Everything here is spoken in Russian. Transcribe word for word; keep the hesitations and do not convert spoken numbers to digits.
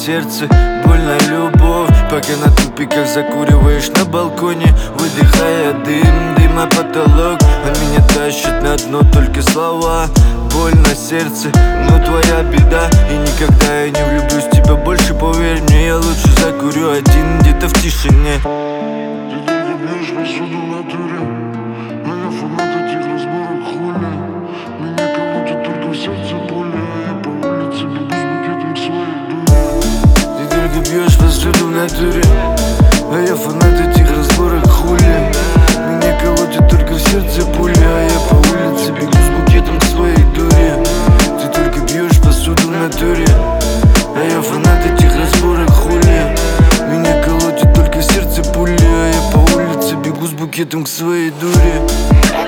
сердце, больно любовь. Пока на тупиках закуриваешь на балконе, выдыхая дым, дым на потолок. А меня тащит на дно только слова. Больно сердце, но твоя беда. И никогда я не влюблюсь в тебя больше, поверь мне. Я лучше закурю один где-то в тишине. Ты только бьешь посуду в натуре, а я фанат этих разборок хули. Меня колотит только в сердце боли, а я по улице бегу с букетом к своей дуре. Ты только бьешь посуду в натуре, а я фанат этих разборок хули. Меня колотит только в сердце пули, а я по улице бегу с букетом к своей дуре. Ты только бьешь посуду в натуре, а я фанат этих разборок хули. Меня колотит только в сердце пули, а я по улице бегу с букетом к своей дуре.